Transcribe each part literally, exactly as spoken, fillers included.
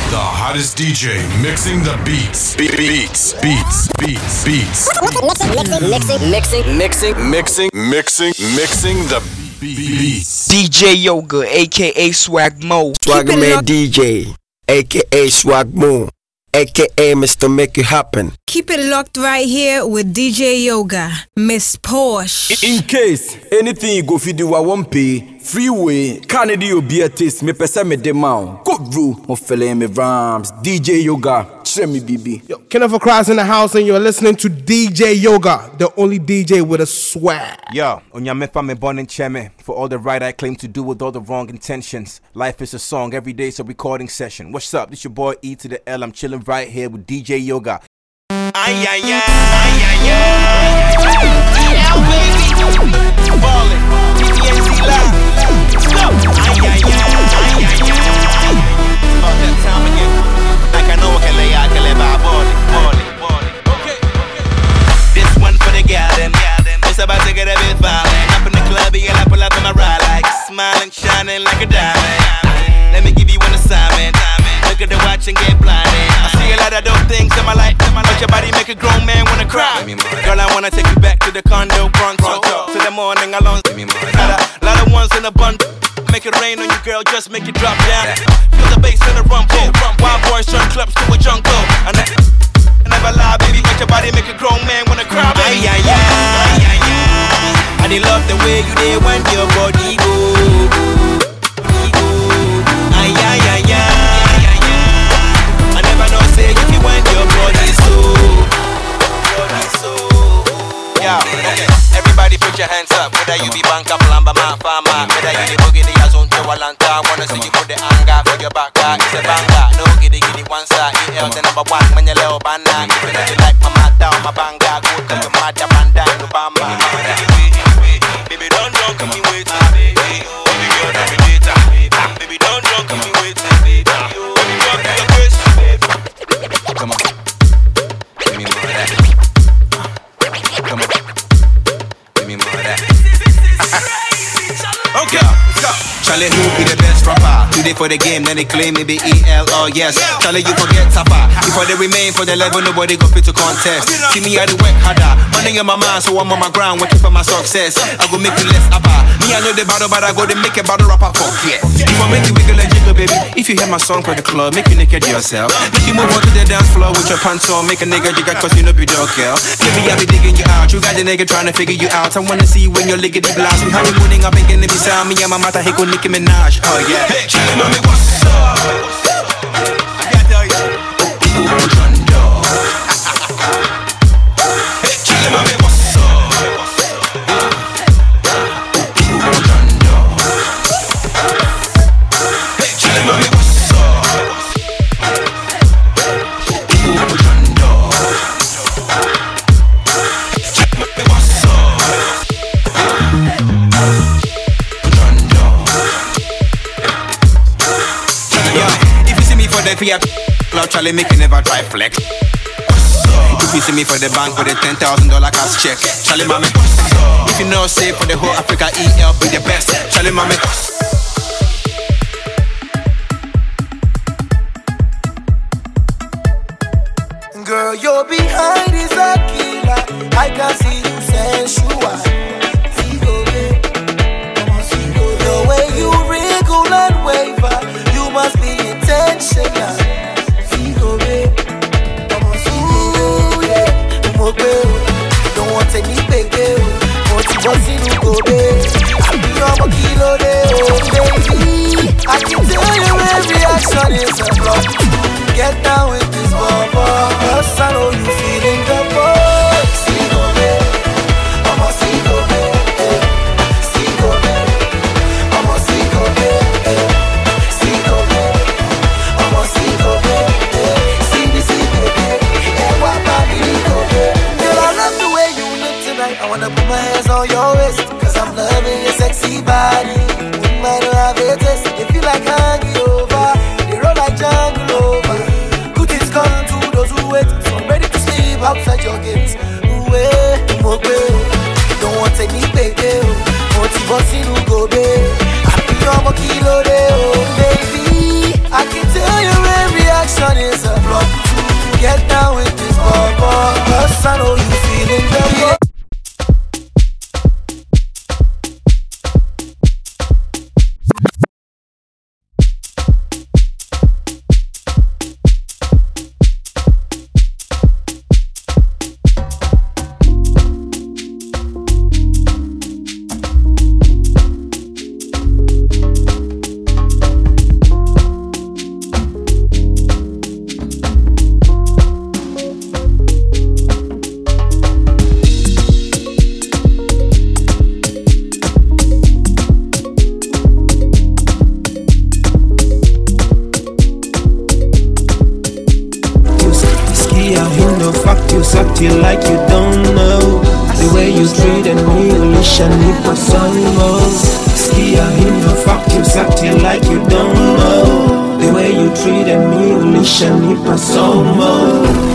The hottest D J mixing the beats. Be- beats, beats, beats, beats. Mixing, mixing, mixing, Mixing, mixing, mixing the beats. D J Yoga, aka Swag Mo. Swagger Man D J, aka Swag Mo, aka Mister Make It Happen. Keep it locked right here with D J Yoga, Miss Porsche. In case anything you go fi do I won't pay. Freeway, Kennedy will be a taste. Me pesa me demand. Good rule, mo fella me rams. D J Yoga, share me B B. Yo, Kenneth Cross in the house, and you're listening to D J Yoga, the only D J with a swag. Yo, onyamefa me born in cheme. For all the right I claim to do with all the wrong intentions. Life is a song, every day is a recording session. What's up? This your boy E to the L. I'm chilling right here with D J Yoga. Ay ay ay ay ay ay. baby, ballin', T T N C live. Stop. Ay ay ay ay ay ay. About that time again. Like I know I can lay out, can lay by ballin', ballin', ballin'. Okay, okay. This one for the gal them, it's about to get a bit violent. Up in the club, yeah, I pull up in my ride like smiling, shining like a diamond. Let me give you an assignment. Look at the watch and get blinded. I see a lot of dope things in my life, but your body make a grown man wanna cry. Girl, I wanna take you back to the condo, Bronx, till the morning alone. Lot of, lot of ones in a bundle. Make it rain on you, girl, just make it drop down. Feel the bass in the rumble. Wild boys turn clubs to a jungle. I never lie, baby, make your body make a grown man wanna cry, baby. Ay, ay, ay, ay, ay, ay. I did love the way you did when your body go. Ay, ay, ay, ay, ay, ay. I never know say if you want your body so, body so. Yeah, okay. Everybody put your hands up. Whether you be banka, plumber, man, farmer. Whether you the boogie, the yazon, to Walanta. Wanna see you put the anger for your back. It's a banger. No giddy giddy one side. E L the number one when you little banana. Even if you like my mat down, my banga. Go to the mat, your banda, no bamba. Baby, don't drunk me wait. Baby, girl, don't be later. Baby, don't drunk me wait. Baby, rock your face. Come on, give me more of that. Come on, give me more of that. Okay, let's go. Charlie, who be the best rapper? Today for the game, then they claim it be E L, oh yes. Charlie, you forget Tapa. Before they remain for the level, nobody go fit to contest. See me, I do work harder. Money on my mind, so I'm on my ground, working for my success. I go make you less abba. Me, I know the battle, but I go to make a battle rapper fuck, yeah. If I make you wiggle and jiggle, baby. If you hear my song for the club, make you naked yourself. Make you move on to the dance floor with your pants on. Make a nigga jiggle, cause you know be dog, girl. Baby, I be digging you out. You got the nigga trying to figure you out. I wanna see you when you're lickety blast. We honeymooning up and getting to be sound. Me and my mata, he go Nicki Minaj. Oh yeah. Hey, chillin' mommy, what's up? I can't tell you. Ooh, John Doe. Hey, chillin' mommy, what's up? Ooh, John Doe. Hey, chillin' mommy, what's up? Ooh, John Doe. Chillin' mommy, what's up? If you have Charlie, make you never try flex. If you see me for the bank with a ten thousand dollar cash check, Charlie, mommy. If you know, say for the whole Africa, E L be the best, Charlie, mommy. Girl, you're behind is a killer. I can see you sensual. Figo, babe. The way you wriggle and waver, you must be intentional. Figo, babe. Ooh, yeah. Don't want any baby. Want to go see you go, babe. I be on my kilo, baby. I can tell you every action is a block. Get down with this bubble. Cause I know you feeling the boy. Figo, babe. I'm a Figo, babe. Figo, babe. I'm a Figo, babe. Figo, babe. I'm a Figo, babe. See me, see me, babe. Yeah, what about me, Figo, babe? Girl, I love the way you look tonight. I wanna put my hands on your waist. Cause I'm loving your sexy body. Wouldn't mind to have a taste. If you like hanging over, they roll like jungle over. Good things come to those who wait. So I'm ready to sleep outside your gates. Ooh, eh, don't want any baby. Want to boss in who go, babe. I be on my kilo, oh, baby. I can tell your every fucked you, sucked you like you don't know. The way you treated me, ulisha nipa somo. Skia hino, fucked you, sucked you like you don't know. The way you treated me, ulisha nipa somo.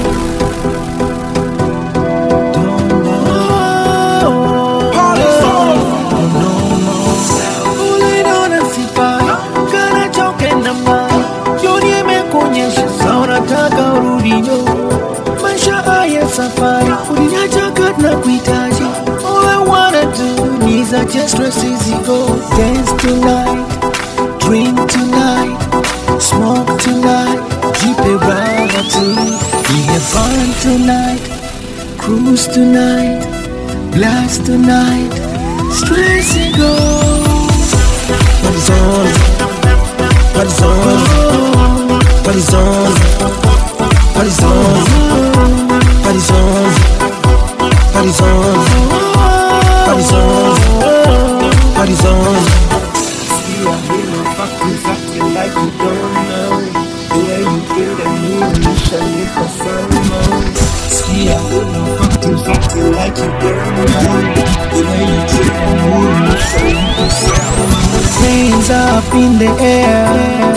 Safari, uliniacha na kuhitaji. All I wanna do is just stress easy go. Dance tonight, drink tonight, smoke tonight, keep it rubber too. We have fun tonight, cruise tonight, blast tonight, stress it go. Party's on, party's on, party's on, party's on. Party's on, party's on, party's on, party's on. See, I really fuck you, fuck you like you don't know. The way you feel that me, you shall live for some more. See, I really fuck you, fuck you like you don't know. The way you feel that me, you shall live for some more. Hands up in the air,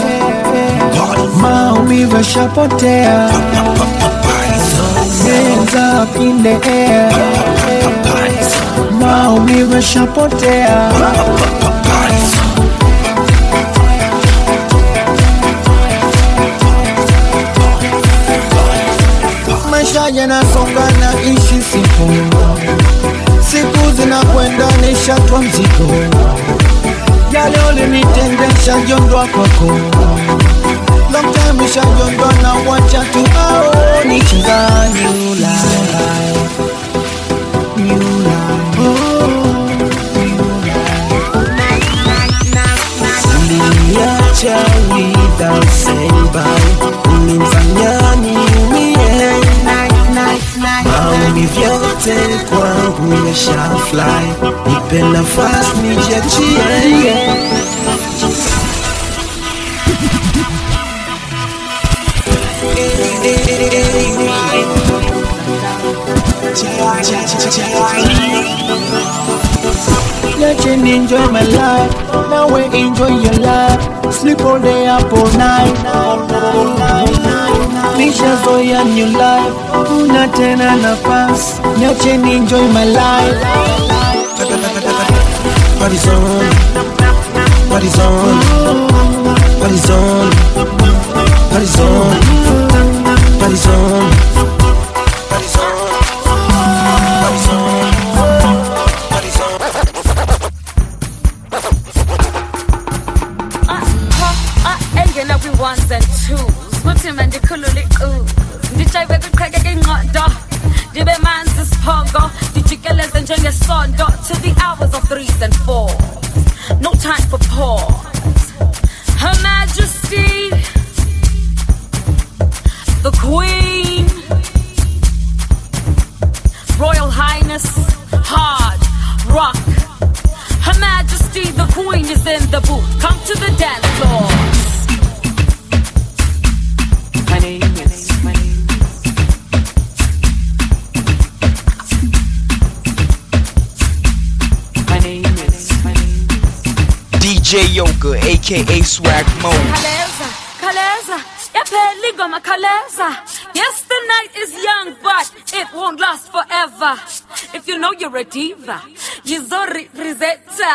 maumivu yashapotea. Hands up in the air, maumivu yashapotea. Maisha yanasonga na ishi siku, siku zinakwenda nishatwa mzigo. Yale ulinitendesha jondwa kwako, long time ishajondwa na wacha tu ao nicheza new life, new life, oh, new life. Uliniacha without saying bye, ulinifanya niumie. Maumivu yote kwangu yasha fly, nipe nafasi nijiachie. Let you enjoy my life, now we enjoy your life. Sleep all day up all night. Misha zoya new life, una tena nafasi. Let you enjoy my life. Party's on, party's on, party's on, party's on, party's on, party's on, party's on, party's on. Uh, uh, engine every ones and twos. Put him and the kululi ooze. Did I ever crack again? Did the man's this pongo? Did you get less than Jenga son? To the hours of threes and fours. No time for pause. Her Majesty, the Queen, Royal Highness, hard rock. Her Majesty, the Queen is in the booth. Come to the dance floor. My name is, my name is, my name is, my name is D J Yoga, aka Swag Mo. Kaleza, Kaleza, yapeli goma Kaleza. Yes, the night is young, but it won't last forever. If you know you're a diva, Yizori Rizetta.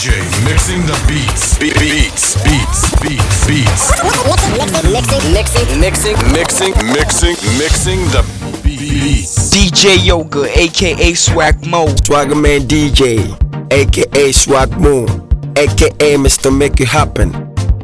J mixing the beats. Be- beats, beats, beats, beats. Mixing, mixing, mixing, Mixing, mixing, mixing the beats. D J Yoga, aka Swag Mo. Swaggerman D J, aka Swag Mo, aka Mister Make It Happen.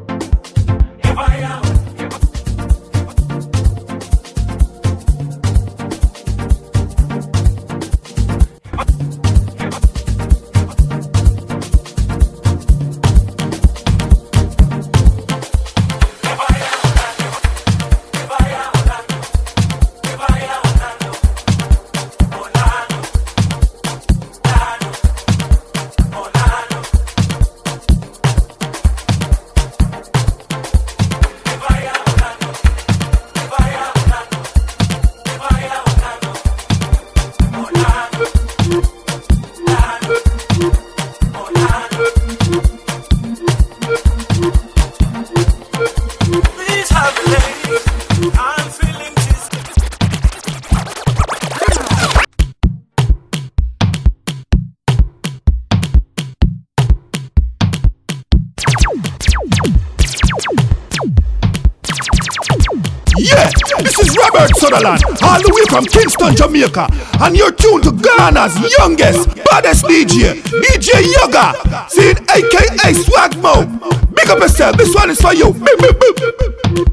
Yeah, this is Robert Sutherland, all the way from Kingston, Jamaica, and you're tuned to Ghana's youngest, baddest D J, D J Yoga, seen aka Swag Mo. Big up yourself, this one is for you. Beep, beep, beep.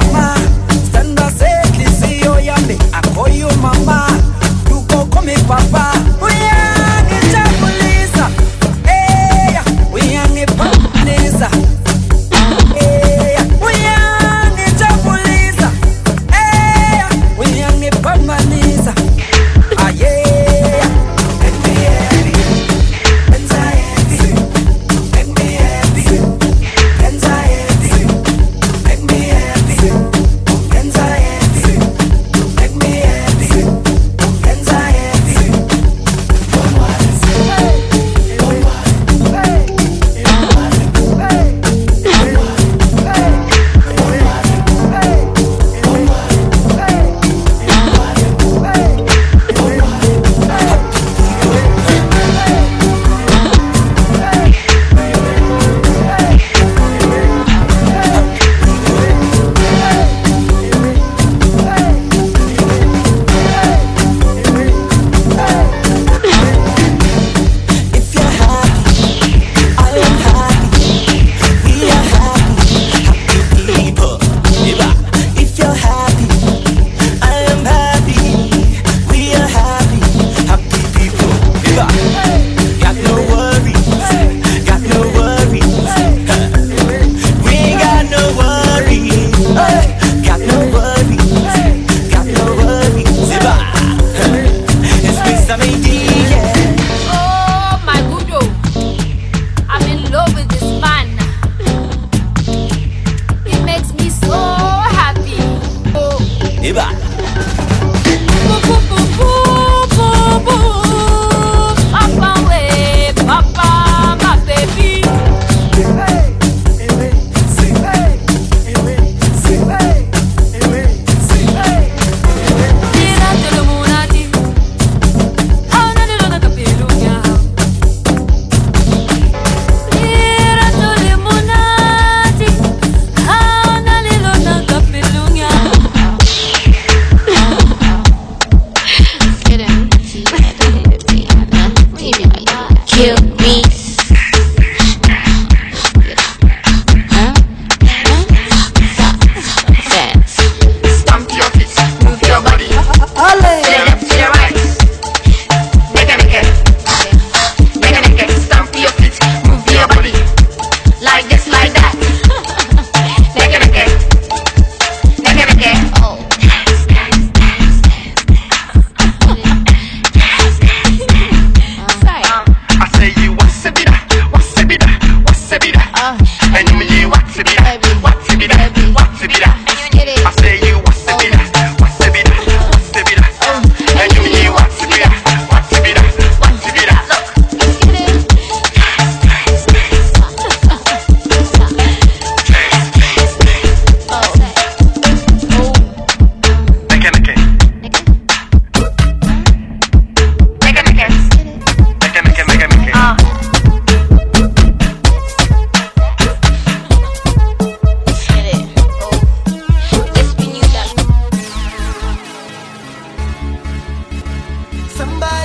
Papa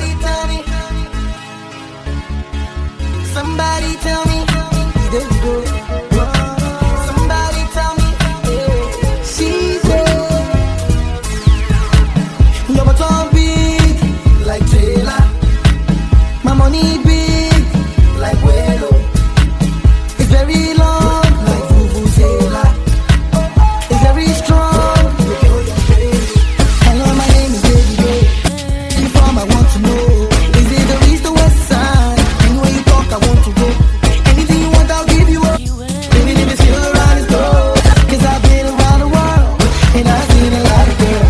Somebody tell me. Somebody tell me. There you go. Somebody tell me. She said, you're my tongue big like Taylor. My money big like Willow. It's very long like Vuvuzela. It's very strong. Hello, my name is David. Inform, I want to know. Is it the east or west side? Anywhere you talk, I want to go. Anything you want, I'll give you up. Even if it's still around, it's gold. Cause I've been around the world and I've seen a lot of girls.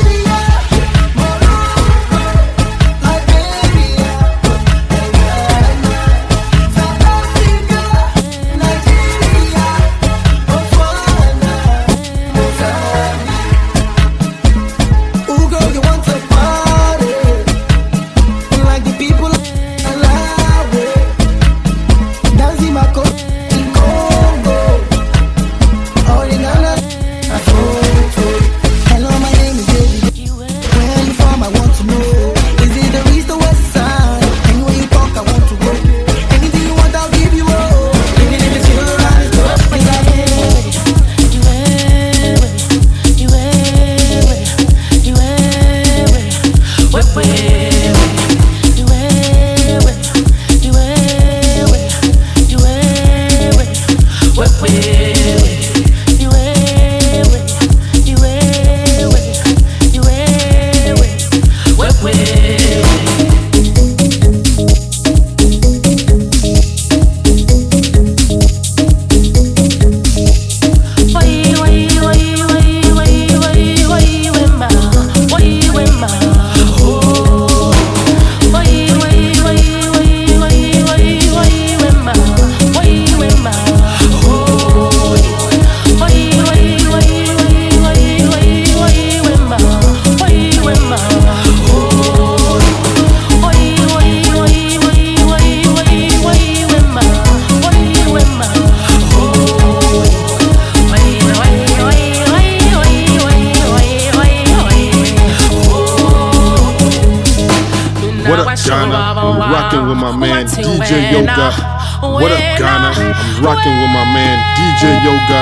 What up, Ghana? I'm rocking with my man D J Yoga.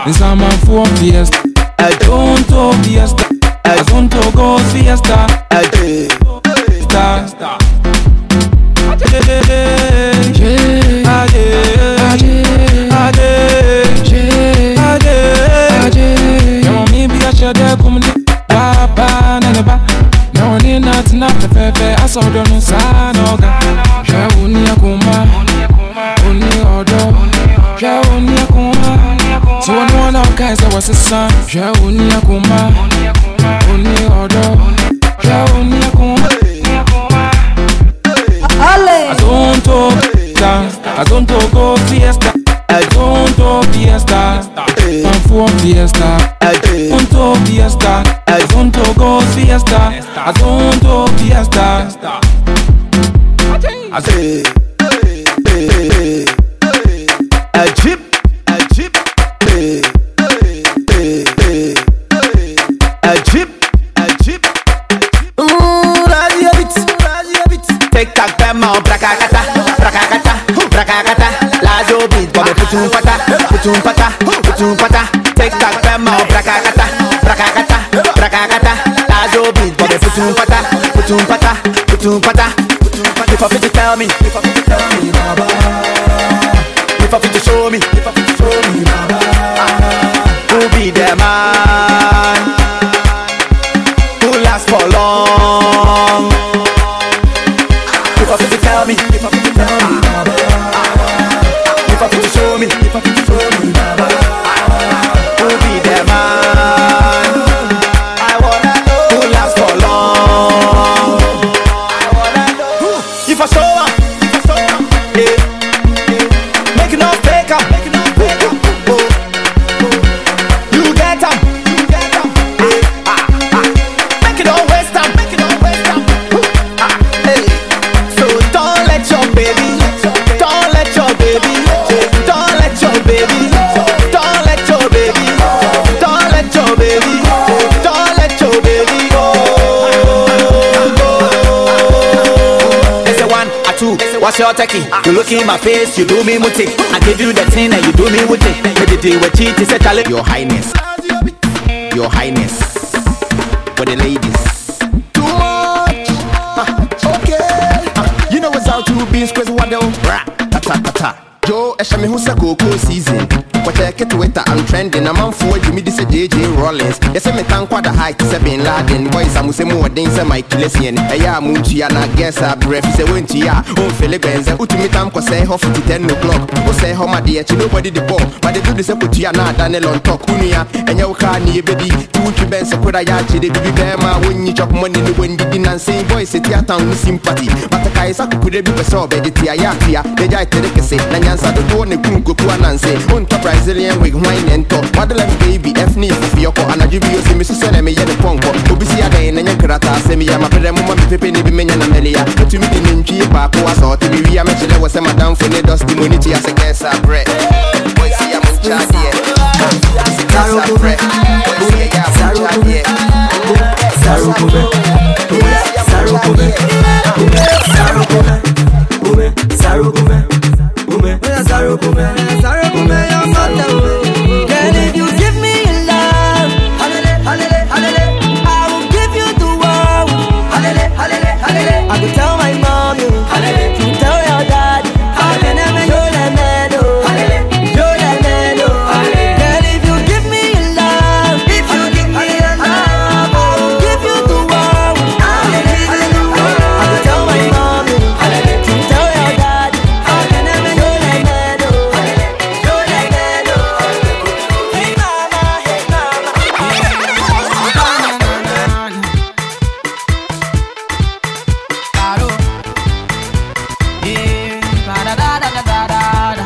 Insama for fiesta. Azonto fiesta. Azonto go fiesta. Star. I saw the no sign of that. Shawunia Kuma, only order. Shawunia Kuma, so one of guys that was a son. Shawunia Kuma, only order. Shawunia Kuma, I don't talk dance, I don't talk go fiesta, I don't talk fiesta, I'm for fiesta, I don't talk fiesta, I don't talk go fiesta, I don't talk fiesta. I say, a chip, a chip, a chip, a chip. Ooh, radio bit, radio bit. Take that bema, brakakata, brakakata, brakakata. Radio bit, bobe putum pata, putum pata, putum pata. Take that bema, brakakata, brakakata, brakakata. Radio bit, bobe putum pata, putum pata, putum pata. If I fit to tell me, if I fit to tell me, Baba. If I fit to show me, if I fit to show me, Baba. Who be the man who lasts for long? If I fit to tell me, if I fit to tell me, Baba. If I fit to show me, if I fit to show me, Baba. Who be the man I wanna know who lasts for long? If I show up, if I show up, yeah, yeah. Make it no fake up, make it no fake up. Oh, oh, oh. You get up, you get up, yeah. Ah, ah. Make it no waste time, make it no waste time. Ah, hey. So don't let your baby, don't let your baby, don't let your baby, don't let your baby, don't let your baby, don't let your baby go. What's your techie? You look in my face, you do me muti. I give you the thing and you do me with it. Maybe they were cheat, it's a challenge. Your Highness, Your Highness, for the ladies. Too much. Uh, okay. Uh, you know what's out to be squeeze what though? Ta ta ta ta. Joe, Eshami who's a cocoa season. What I get to it, I'm trending. I'm on forward, you meet this J J Rollins. Yes, I'm a tank quite a high to Bin Laden. Boys, I'm with more things than my Kilesian. A ya Munchi, and I guess I breath is a winter. Oh, Philip Benz, who to meet them, cause I have to ten o'clock. Who say, how my dear, nobody the ball. But they do this up to Yana, Daniel on talk, Unia, and your car near baby. Two to Benz, a Kodayachi, the baby Bama, when you chop money, when you didn't say, boys, sit here town with sympathy. But the Kaisa could be a saw, but it's Ayatia, the Jai Telekase, Nanyansa, the one, the Kungo, and say, on top Brazilian wig, wine and talk. Madeline baby, F N for your call, and I give you some Missus Seneme, and the Ponko. Obisi again, and your Krata, Semi, I'm a Pedamma, Pippin, Bimin, and Amelia. But to me, the Ninchi, Papa, was all to be. I mentioned there was a madame for the dusty community as a guest. I bread. Boy, see, I'm in charge here. Saru bread. Boy, see, I'm in charge here. Saru bread. Saru bread. Saru bread. Saru bread. Saru bread. Saru bread. Girl, if you give me your love, hallelujah, hallelujah, hallelujah, I will give you the world, hallelujah, hallelujah, hallelujah. I could tell my mom, you, hallelujah, to tell your dad, hallelujah, you're the man, oh, hallelujah, you're the man, oh, hallelujah. Girl, if you give me your love, if you give me your love, I will give you the world, hallelujah, hallelujah. I could tell my mom, you, hallelujah, to tell your dad, hallelujah, you're the man, oh, hallelujah, you're the man, oh. Hey mama, hey mama, Caro, yeah, da da da da da da,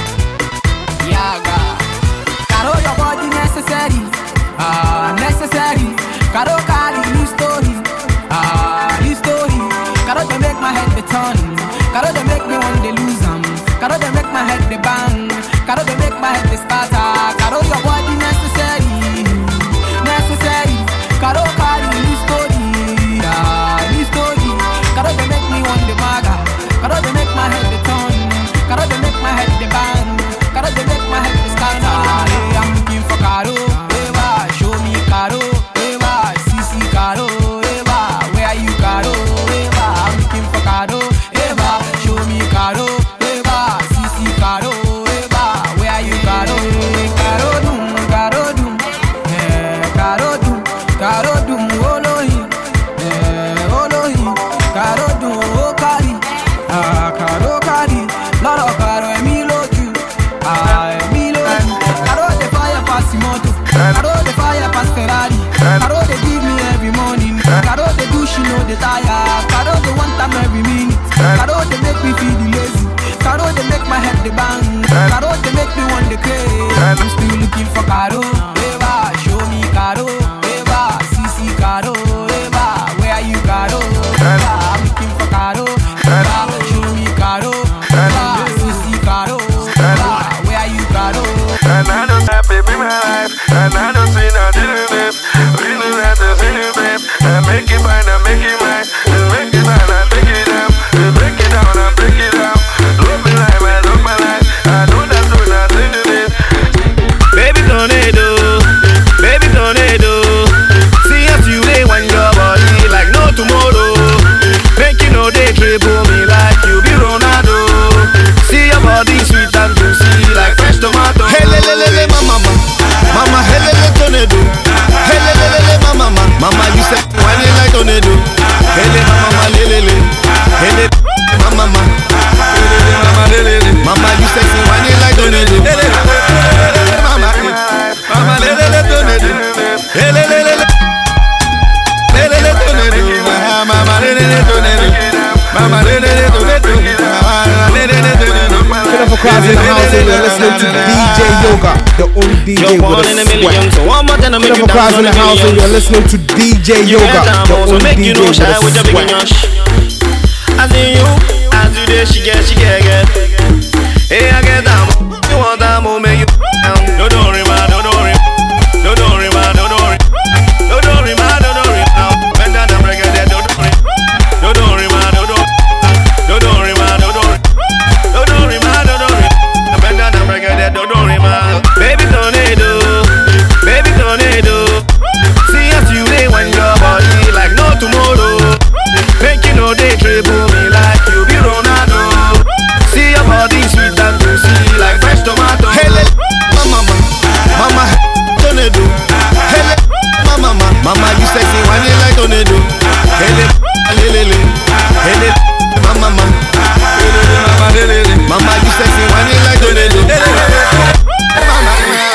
Yaga, Caro, your body necessary, ah necessary, Caro, Caro, new story, ah new story, Caro, they make my head the turn, Caro, they make me want to lose 'em, Caro, they make my head the bang, Caro, they make my head the starter, Caro, your body necessary, necessary, Caro, Caro, new story, ah new story, Caro, they make me want the maga, Caro, they make my head the turn, Caro, they make my head the bang, Caro, they make my head the starter. Hey, I'm looking for the house and you're listening to D J Yoga, the only D J with a swag. Jennifer Crowds in the house and you're listening to D J Yoga, the only D J with a swag. I see you, as you did, she get, she get, get. Hey, I get down, you want that more, make you down. Don't worry, man, don't worry. Don't worry, man, don't worry. Don't worry, man, don't worry. Now, bend down and break it, don't worry. Don't worry, man, don't worry. Don't worry, man, don't worry. Don't worry, man, don't worry. Bend down and break it, don't worry, man. Baby tornado, baby tornado. See us you lay when your body like no tomorrow. Make you know they dribble me like you be Ronaldo. See your body sweet and juicy like fresh tomato. Hey, mama, mama, tornado. Hey, mama, mama, you sexy when you like tornado. Hey, hey, hey, mama, mama, mama, you sexy when you like tornado. Mama,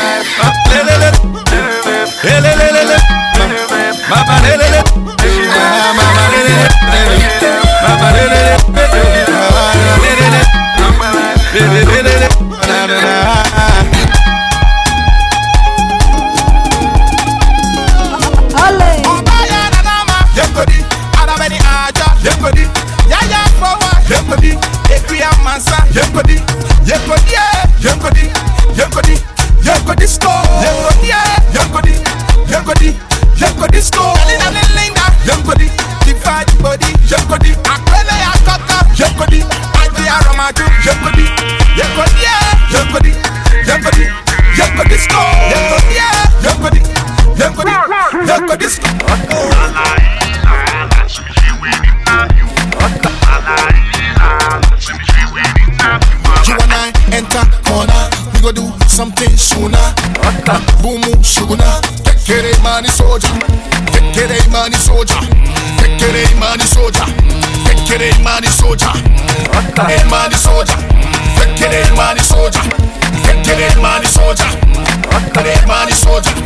something sooner. Boom, sooner. Take it, money soldier. Take it, money soldier. Take it, money soldier. Take it, money soldier. Hey, money soldier. Take it, money soldier. Take it, money soldier. Hey, money soldier.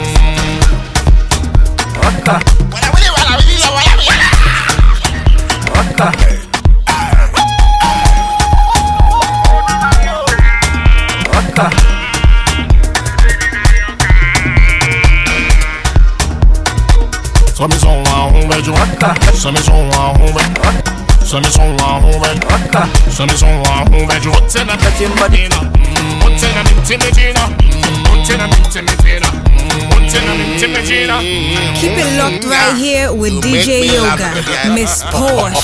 Some is on one home, some is on one home, some is on one home, some is on one home. What's in a Timbatina? What's in a Timbatina? What's in a Timbatina? What's in a Timbatina? Keep it locked right here with D J Yoga, Miss Porsche.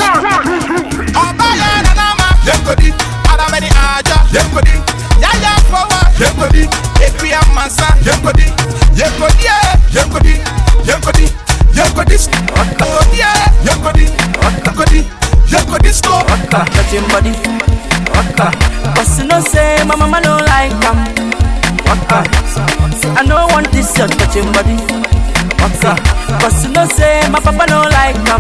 Touch him body. But you know say my mama don't like him. I don't want this your touching body. But you know say my papa don't like him.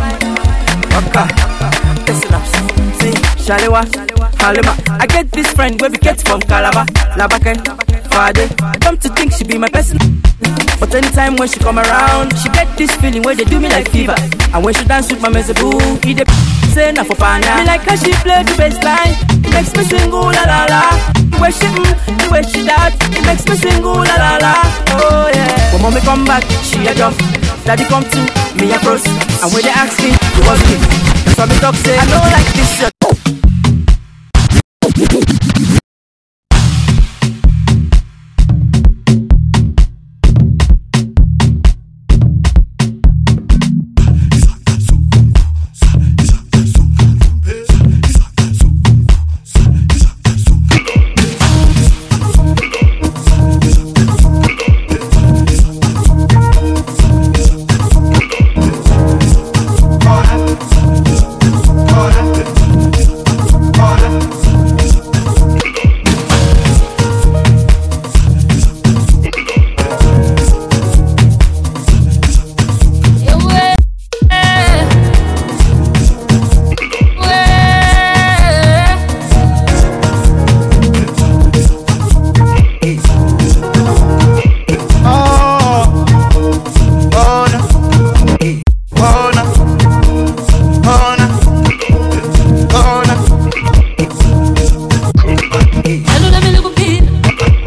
Listen up, see, Shalewa, Halima. I get this friend where we get from Calabar, Labakan, Friday. Come to think she be my person. But anytime when she come around, she get this feeling where they do me like fever. And when she dance with my mezebu, he dey say na for pana. Me like how she play the bassline, it makes me sing ooh la la la. The way she mm, the way she that, it makes me sing ooh la la la. Oh yeah. When mommy come back, she a jump. Daddy come to me a cross. And when they ask me, it was me. That's why me talk say I don't like this shit.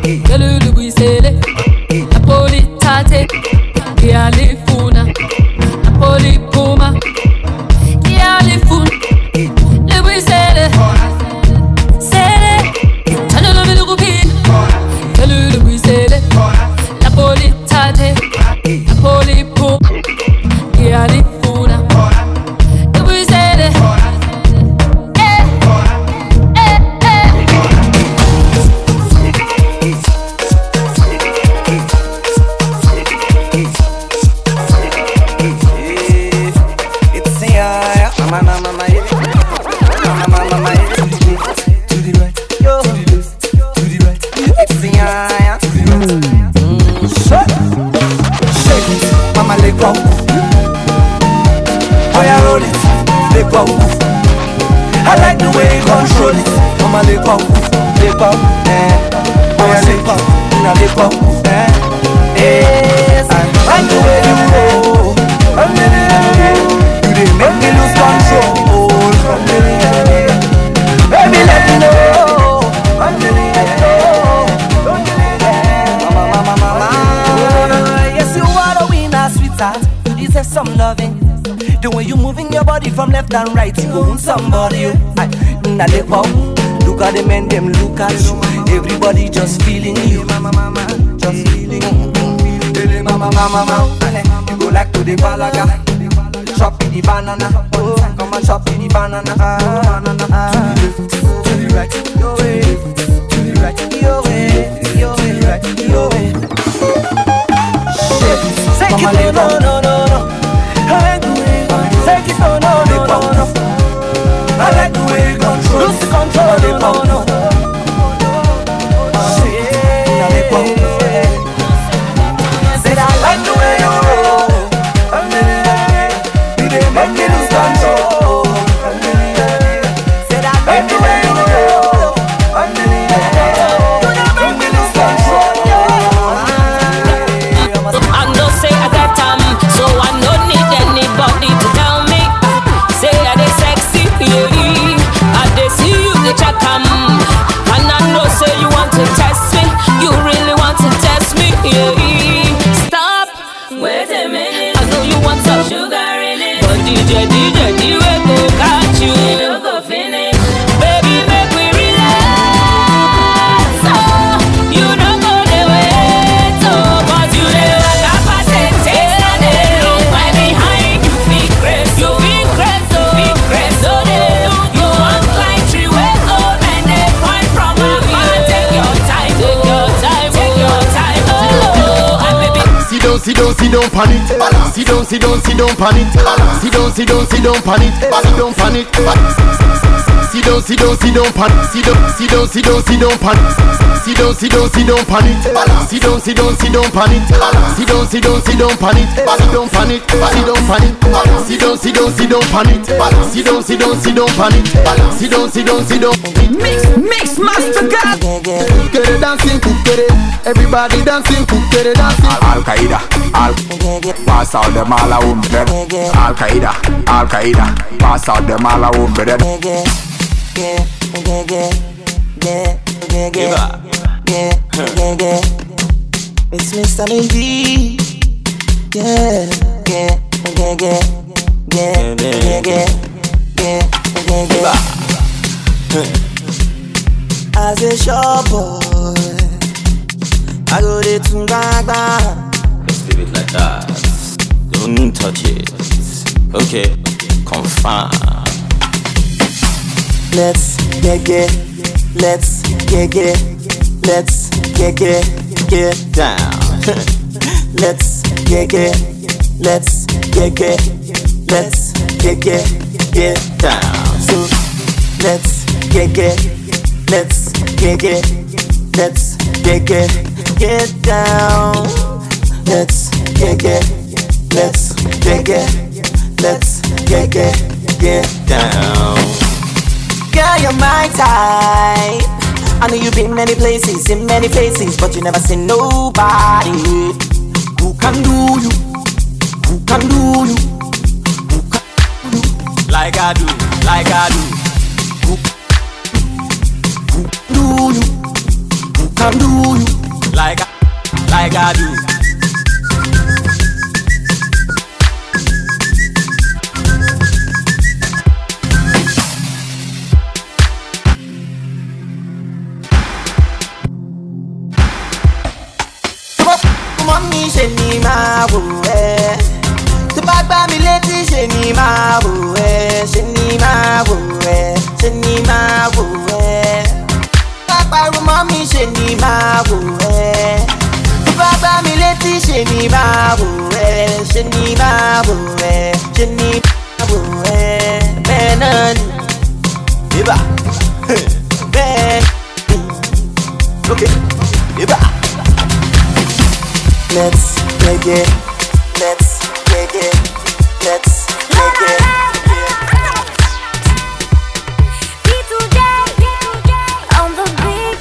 Kelulu Guisele, Napoli Tate, Kiali Funa, Napoli Puma, Kiali Fun, Luisele, Sele, Tanolo Milubi, Kelulu Guisele, Napoli Tate, Napoli Puma, Kiali Funa, Luisele. Mama, mama, mama, mama, mama, mama, to the right, yo, to the left, to the right, it's the eye, to the right. Shake, shake it, mama, let go. Oh yeah, roll it, let go. I like the way you control it, mama, let go, let go. Eh, oh yeah, let go, now let go. Eh, yes, I like the way you go. Make me lose control. Baby, let me know. Mama, mama, mama. Yes, you are a winner, sweetheart. You deserve some loving. The way you moving your body from left and right, you own somebody. Now they pop. Look at the men, them look at you. Everybody just feeling you. Mama, mama, just feeling you. Mama, mama, mama. You go like to the balaga. Chop in the banana, oh, come and chop in the banana, ah, banana, ah. To the left, to the right, your way, to the right, your way, your way, right, your way. Shit, take it, no, no, no, no. I like the way you control. Take it, no, no, no, no, no. I like the way you control. Lose the control, no, no, no. Shit, now they go. Said I like the way you roll. Make me lose control. Said I like the way you roll. Make me lose control. I know say I got time, so I don't need anybody to tell me. Say I dey sexy, yeah. I dey see you, dey check 'em. And I know say you want to test me. You really want to test me, yeah. Stop, wait a minute. I know you want some sugar in it. D J, D J, D J, go catch you. You don't go finish. Baby, make we relax. Oh, you don't go the way. So, cause you live like a percentage. And they look right behind you. Big crest, you big crest, so big crest. So they look, you want like three ways up. And they point from afar. Take your time, take your time, take your time. Oh, and baby. Sit down, sit down, sit down, panic. Sit down, sit down, sit down, panic. Sit down, sit down, sit down, panic. Sit down, panic. Sit down, sit down, sit down, panic. Sit down, sit down, sit down, sit down, panic. Sit down, sit down, sit down, panic. Sit down, sit down, sit down, panic. Sit down, sit down, sit down, panic. Sit down, panic. Sit down, panic. Sit down, sit down, sit down, panic. Sit down, sit down, sit down, panic. Sit down, sit down, sit down. Mix, mix, master God. Kukere dancing, kukere. Everybody dancing, kukere dancing. Al Qaeda, Al pass out them all a home dead. Al Qaeda, Al Qaeda, pass out them all a home dead. It's Mister Maybe. Yeah, yeah, yeah, yeah, yeah, yeah, yeah, yeah, yeah. As a shop boy, I go there to Gaga. Let's leave it like that. Don't touch it. Okay, confirm. Let's get get, let's get get, let's get get, get down. Let's get get, let's get get, let's get get, get down. So let's get get, let's get get, let's get get, get down. Let's get get, let's get get, let's get get, get down. Girl, you're my type. I know you've been many places, in many places, but you never seen nobody who can do you, who can do you, who can do you like I do, like I do. Who, who do you, who can do you, like I do. Mommy, she ni ma wo eh. To back by me lady, she ni ma wo eh. She ni ma wo eh. She ni ma wo eh. Back by mommy, she ni ma wo eh. To back by me lady, she ni ma wo eh. She ni ma wo eh. She ni ma wo eh. Benan, Eba, Ben, okay, Eba. Let's make it, let's make it, let's make it. B two J, on the beat,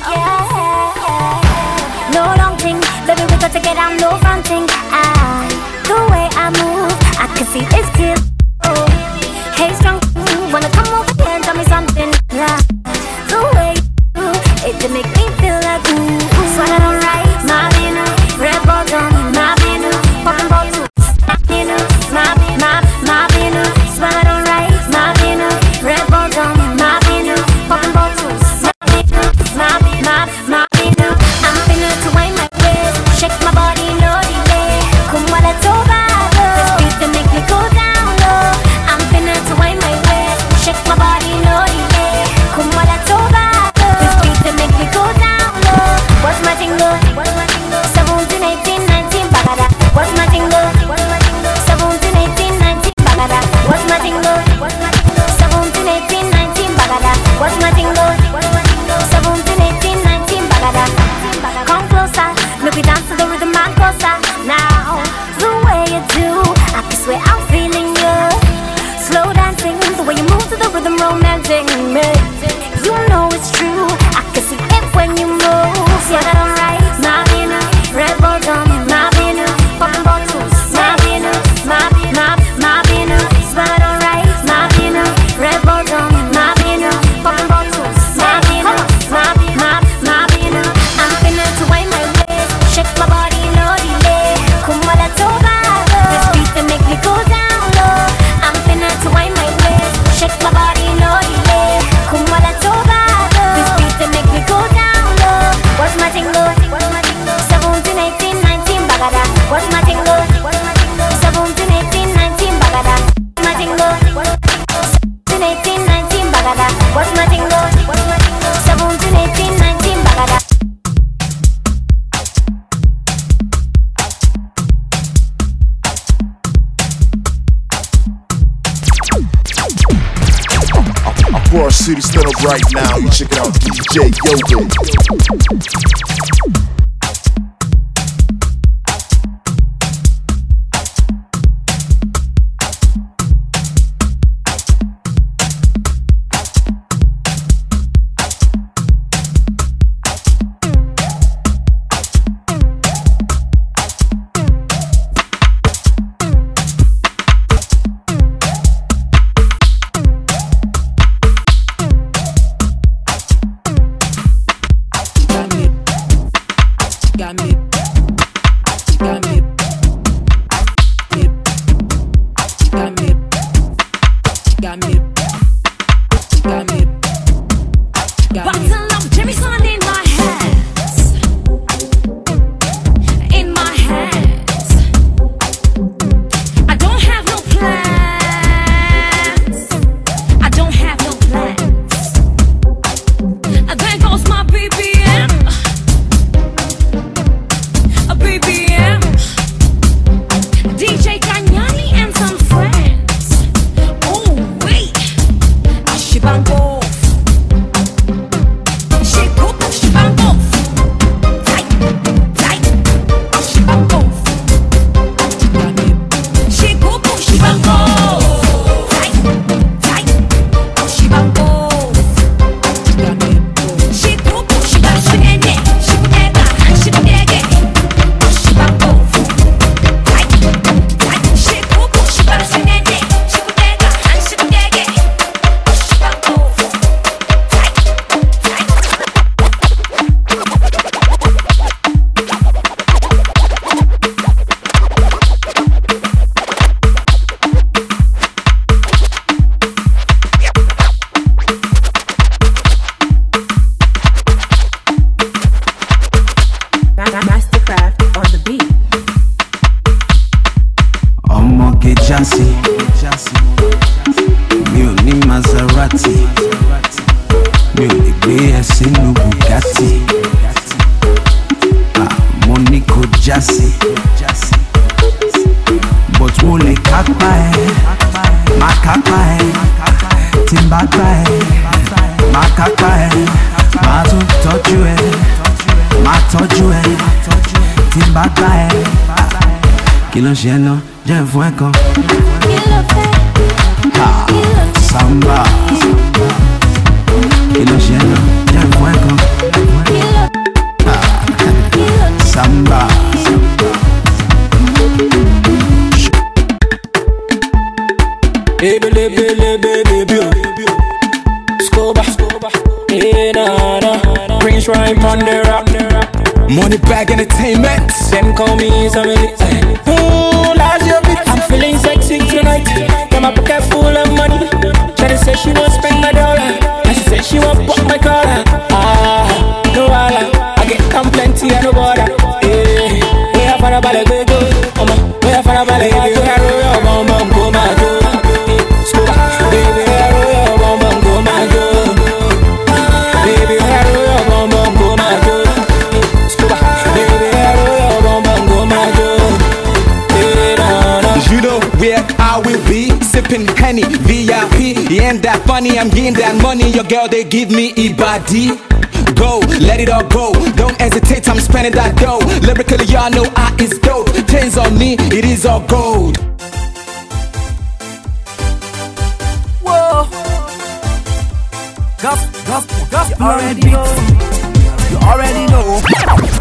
yeah. No long thing, baby, we got to get out, no fronting. I, the way I move, I can see it's clear. Oh, hey, strong, wanna come over here and tell me something? Yeah, the way you do, it to make me feel like ooh, swag it on right, my inner. Red bottom, my binu, poppin' bottle, my binu, my my my binu, smell it on right, my binu, red bottom, my binu, poppin' bottles, my binu, my my my binu. I'm finna to wind my waist, shake my body, no delay. Come on, let's over. This beat to make me go down low. I'm finna to wind my waist, shake my body, no delay. Come on, let's over. This beat to make me go down low. What's my tingle? What's my tingle? seventeen, eighteen, nineteen, bagada. What's my tingle? seventeen, eighteen, nineteen, bagada. What's my tingle? seventeen, eighteen, nineteen, bagada. What's my tingle? seventeen, eighteen, nineteen, bagada. Come closer, make me dance to the rhythm and closer. Now, the way you do, I can swear I'm feeling you. Slow dancing, the way you move to the rhythm, romancing me. You know it's true, I can see it when you move. Yeah, that alright, my inner. Red bottom, my binu, poppin' bottles, my binu, my my my binu, smell it on right, my binu, red bottom, my binu, poppin' bottles, my binu, my my my binu. I'm finna to wind my waist, shake my body, no delay. Come on, let's over. This beat to make me go down low. I'm finna to wind my waist, shake my body, no delay. Come on, let's over. This beat to make me go down low. What's my tingle? seventeen, eighteen, nineteen, bagada. What's my tingle? seventeen, eighteen, nineteen, bagada. My tingle. seventeen, eighteen, nineteen, bagada. What's my tingle? seventeen, eighteen, nineteen, bagada. Across City, stand up right now. You check it out, D J Yoga. tọ́jú ẹ tí n bá gbá ẹ. Kí ló ṣe lọ jẹ́ fún ẹ kan. Samba. Kí ló ṣe lọ jẹ́ fún ẹ kan. Samba. Baby, baby, baby, baby, Scuba, eh, nah, nah. Prince Rhyme on the rock. Money Bag Entertainment. Them call me Samili. Ooh, last year, I'm feeling sexy tonight. Got my pocket full of money. Shawty said she won't spend my dollar. And she said she won't pop my collar. Ah, no wala. I get come plenty and no border. Eh, we have fun about it, baby. We have fun about it, baby. We have roll bum bum go my go. Scuba, baby, we have roll bum bum go my go. Baby, we have roll bum bum go my go. Scuba, baby, we have roll bum bum go my go. You know where I will be, sipping Henny, V I P. Yeah, ain't that funny, I'm getting that money. Your girl, they give me e-body. Go, let it all go. Don't hesitate, I'm spending that dough. Lyrically, y'all know I is dope. Chains on me, it is all gold. Whoa. Gospel, gospel, gospel. You already know. You already know.